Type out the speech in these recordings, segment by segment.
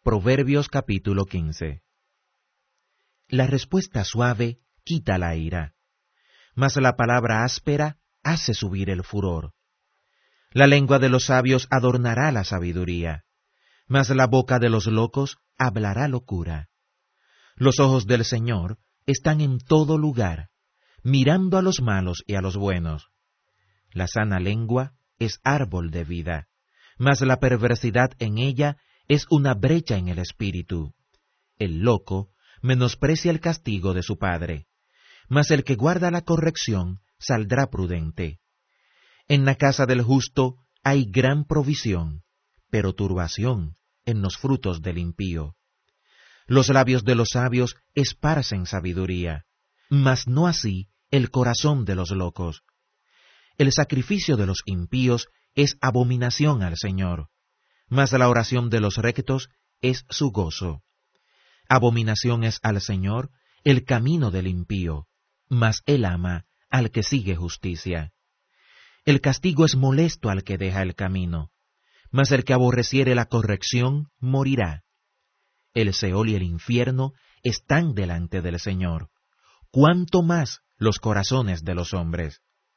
Proverbios capítulo 15. La respuesta suave quita la ira, mas la palabra áspera hace subir el furor. La lengua de los sabios adornará la sabiduría, mas la boca de los locos hablará locura. Los ojos del Señor están en todo lugar, mirando a los malos y a los buenos. La sana lengua es árbol de vida, mas la perversidad en ella es una brecha en el espíritu. El loco menosprecia el castigo de su padre, mas el que guarda la corrección saldrá prudente. En la casa del justo hay gran provisión, pero turbación en los frutos del impío. Los labios de los sabios esparcen sabiduría, mas no así el corazón de los locos. El sacrificio de los impíos es abominación al Señor, mas la oración de los rectos es su gozo. Abominación es al Señor el camino del impío, mas Él ama al que sigue justicia. El castigo es molesto al que deja el camino, mas el que aborreciere la corrección morirá. El Seol y el infierno están delante del Señor, cuánto más los corazones de los hombres.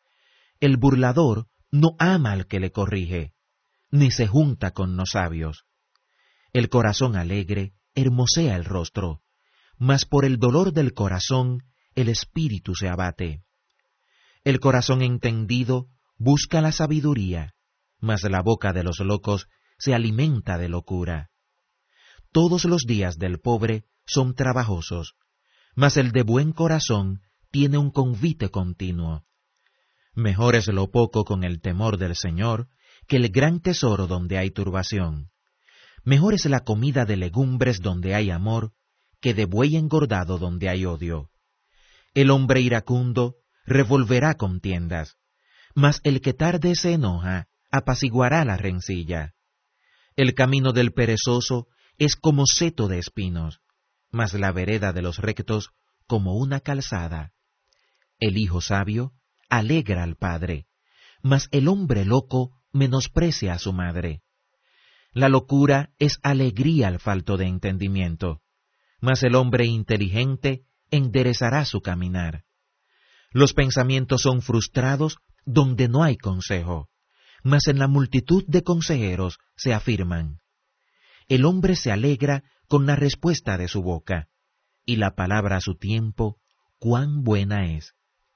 El burlador no ama al que le corrige, ni se junta con los sabios. El corazón alegre hermosea el rostro, mas por el dolor del corazón el espíritu se abate. El corazón entendido busca la sabiduría, mas la boca de los locos se alimenta de locura. Todos los días del pobre son trabajosos, mas el de buen corazón tiene un convite continuo. Mejor es lo poco con el temor del Señor que el gran tesoro donde hay turbación. Mejor es la comida de legumbres donde hay amor que de buey engordado donde hay odio. El hombre iracundo revolverá contiendas, mas el que tarde se enoja apaciguará la rencilla. El camino del perezoso es como seto de espinos, mas la vereda de los rectos como una calzada. El hijo sabio alegra al padre, mas el hombre loco menosprecia a su madre. La locura es alegría al falto de entendimiento, mas el hombre inteligente enderezará su caminar. Los pensamientos son frustrados donde no hay consejo, mas en la multitud de consejeros se afirman. El hombre se alegra con la respuesta de su boca, y la palabra a su tiempo, cuán buena es.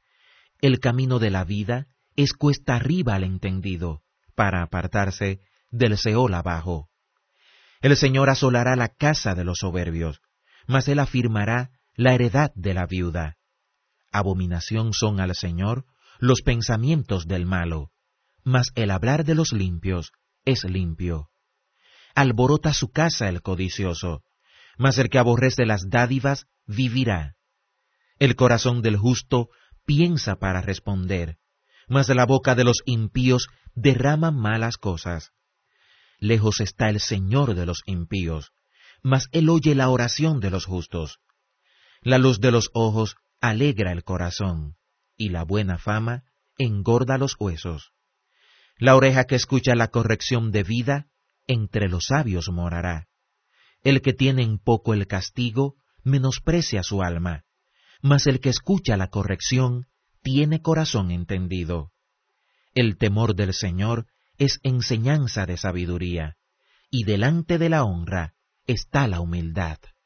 El camino de la vida es cuesta arriba al entendido, para apartarse del Seol abajo. El Señor asolará la casa de los soberbios, mas Él afirmará la heredad de la viuda. Abominación son al Señor los pensamientos del malo, mas el hablar de los limpios es limpio. Alborota su casa el codicioso, mas el que aborrece las dádivas vivirá. El corazón del justo piensa para responder, mas la boca de los impíos derrama malas cosas. Lejos está el Señor de los impíos, mas Él oye la oración de los justos. La luz de los ojos alegra el corazón, y la buena fama engorda los huesos. La oreja que escucha la corrección de vida, entre los sabios morará. El que tiene en poco el castigo, menosprecia su alma, mas el que escucha la corrección, tiene corazón entendido. El temor del Señor es enseñanza de sabiduría, y delante de la honra está la humildad.